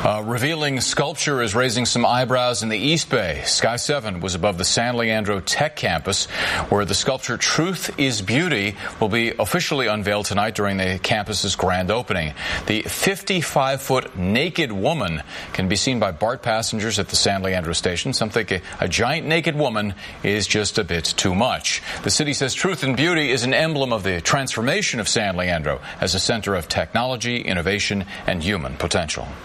Revealing sculpture is raising some eyebrows in the East Bay. Sky 7 was above the San Leandro Tech campus, where the sculpture Truth is Beauty will be officially unveiled tonight during the campus's grand opening. The 55-foot naked woman can be seen by BART passengers at the San Leandro station. Some think a giant naked woman is just a bit too much. The city says Truth and Beauty is an emblem of the transformation of San Leandro as a center of technology, innovation, and human potential.